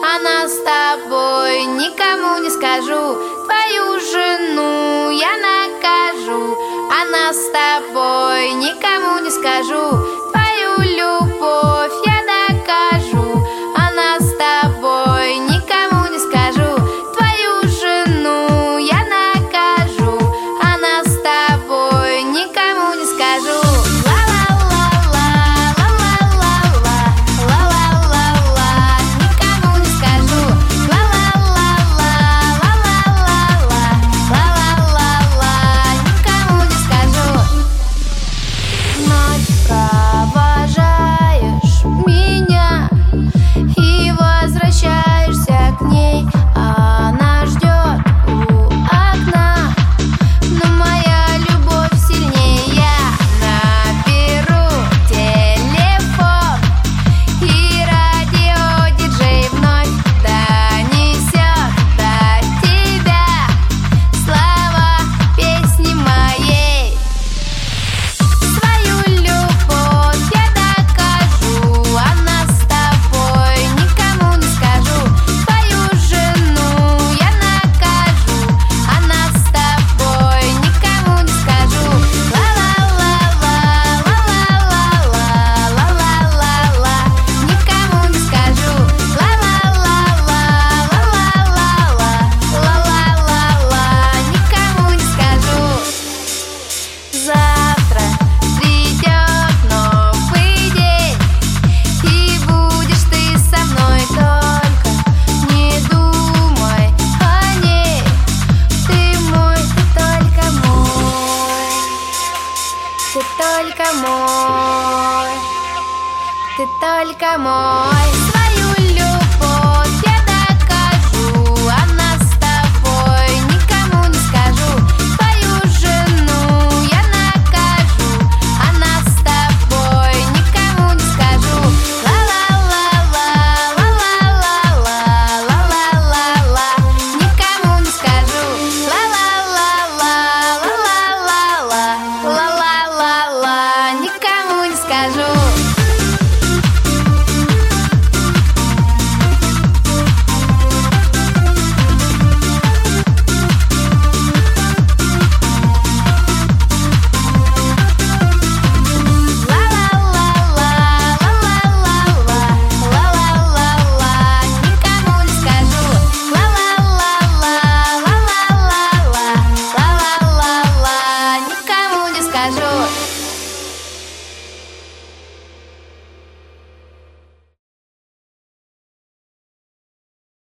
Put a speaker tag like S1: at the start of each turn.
S1: а нас с тобой никому не скажу. Твою жену я накажу, а нас с тобой никому не скажу. Твою любовь я докажу, а нас с тобой никому не скажу. Твою жену я накажу, а нас с тобой никому не скажу. Провожаешь меня и возвращаешься к ней, она ждет у окна, но моя любовь сильнее. Я наберу телефон, и радиодиджей вновь донесет до тебя слова песни моей. Свою любовь я докажу, а нас с тобой никому не скажу. Твою жену я накажу, а нас с тобой никому не скажу. Ла-ла-ла-ла, ла-ла-ла-ла, ла-ла-ла-ла, никому не скажу. Ла-ла-ла-ла, ла-ла-ла-ла, ла-ла-ла-ла, никому не скажу. Завтра придет новый день, и будешь ты со мной, только не думай о ней. Ты мой, ты только мой, ты только мой, ты только мой.